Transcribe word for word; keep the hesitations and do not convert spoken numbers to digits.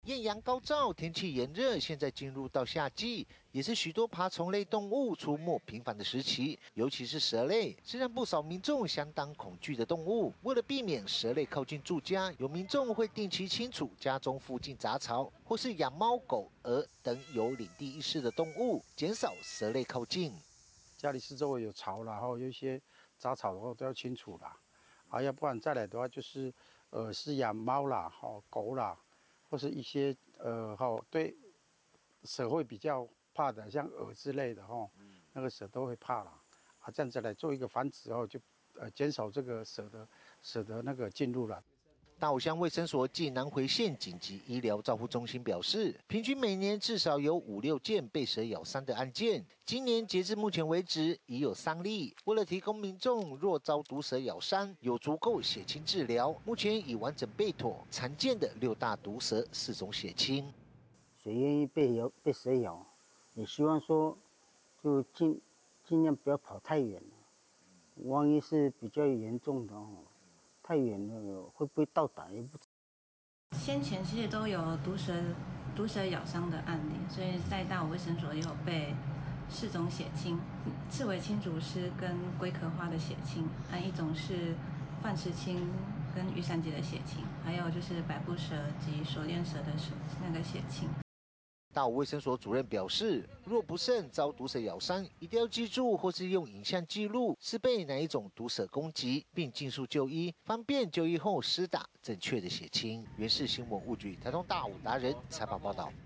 艳阳高照，天气炎热，现在进入到夏季，也是许多爬虫类动物出没频繁的时期，尤其是蛇类，是让不少民众相当恐惧的动物。为了避免蛇类靠近住家，有民众会定期清除家中附近杂草，或是养猫、狗、鹅等有领地意识的动物，减少蛇类靠近。 家里四周围有草啦，然后有一些杂草的话都要清除啦。啊，要不然再来的话就是，呃，是养猫啦，好狗啦。或是一些呃，哈，对蛇会比较怕的，像蛾之类的哈，那个蛇都会怕啦。啊，这样子来做一个繁殖后，就呃减少这个蛇的蛇的那个进入了。 大武乡卫生所暨南回县紧急医疗照护中心表示，平均每年至少有五六件被蛇咬伤的案件。今年截至目前为止，已有三例。为了提供民众若遭毒蛇咬伤有足够血清治疗，目前已完整备妥常见的六大毒蛇四种血清。 谁愿意被咬被蛇咬，也希望说就尽尽量不要跑太远了。万一是比较严重的哦。太远了会不会到达也不知道。 先前其实都有毒蛇毒蛇咬伤的案例，所以在大武卫生所也有备四种血清：赤尾青竹丝跟龟壳花的血清，还一种是范氏青跟雨伞节的血清，还有就是百步蛇及锁链蛇的那个血清。 大武卫生所主任表示，若不慎遭毒蛇咬伤，一定要记住或是用影像记录是被哪一种毒蛇攻击，并尽速就医，方便就医后施打正确的血清。原市新闻物局台中大武达人采访报道。